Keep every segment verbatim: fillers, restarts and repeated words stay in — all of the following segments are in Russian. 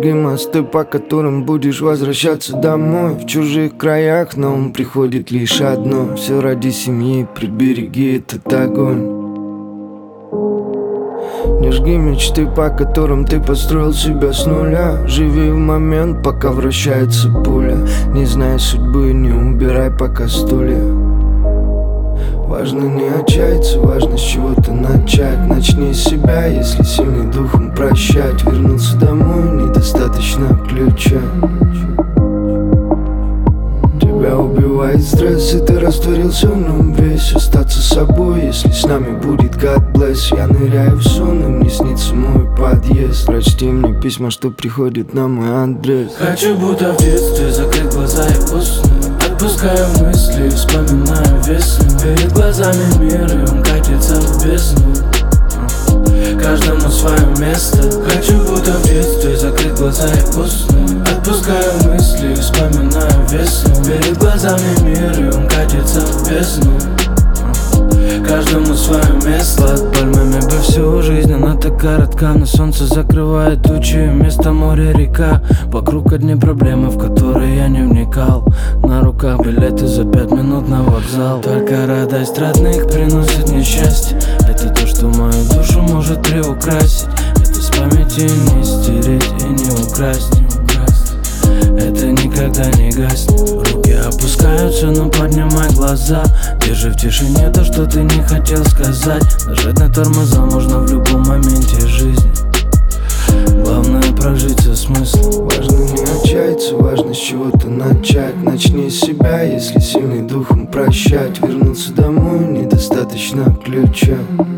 жги мосты, по которым будешь возвращаться домой. В чужих краях на ум приходит лишь одно: все ради семьи, прибереги этот огонь. Не жги мечты, по которым ты построил себя с нуля. Живи в момент, пока вращается пуля. Не знай судьбы, не убирай пока стулья. Важно не отчаяться, важно с чего-то начать. Начни с себя, если сильный духом прощать. Вернуться домой недостаточно ключа. Тебя убивает стресс, и ты растворился в нем весь. Остаться собой, если с нами будет God bless. Я ныряю в сон, и мне снится мой подъезд. Прочти мне письма, что приходят на мой адрес. Хочу будто в детстве закрыть глаза и уснуть. Отпускаю мысли, вспоминаю весну. Перед глазами мир, и он катится в бездну. Каждому свое место. Хочу будто в детстве закрыть глаза и уснуть. Отпускаю мысли, вспоминаю весну. Перед глазами мир, и он катится в бездну. Каждому свое место. Под пальмами бы всю жизнь, она так коротка. На солнце закрывает тучи, вместо моря река. Вокруг одни проблемы, в которые я не вникал. На руках билеты за пять минут на вокзал. Только радость родных приносит мне счастье. Это то, что мою душу может приукрасить. Это с памяти не стереть и не украсть. Это никогда не гаснет. Руки опускаются, но поднимай глаза. Держи в тишине то, что ты не хотел сказать. Нажать на тормоза можно в любом моменте жизни. Главное прожить со смыслом. Важно не отчаяться, важно с чего-то начать. Начни с себя, если сильный духом прощать. Вернуться домой недостаточно ключа.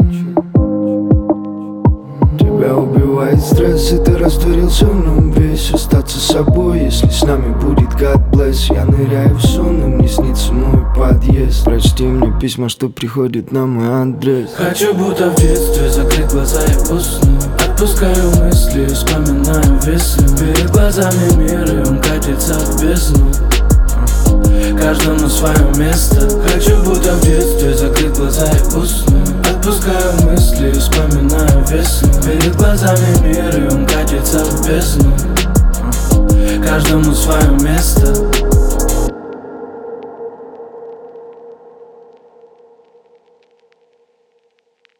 Тебя убивает стресс, и ты растворился в нем весь. Остаться собой, если с нами будет God bless. Я ныряю в сон, и мне снится мой подъезд. Прочти мне письма, что приходят на мой адрес. Хочу будто в детстве закрыть глаза и уснуть. Отпускаю мысли, вспоминаю весну. Перед глазами мир, и он катится в бездну. Каждому свое место. Хочу будто в детстве закрыть глаза и уснуть. Отпускаю мысли, вспоминаю весну. Перед глазами мир, и он катится в бездну. Каждому свое место.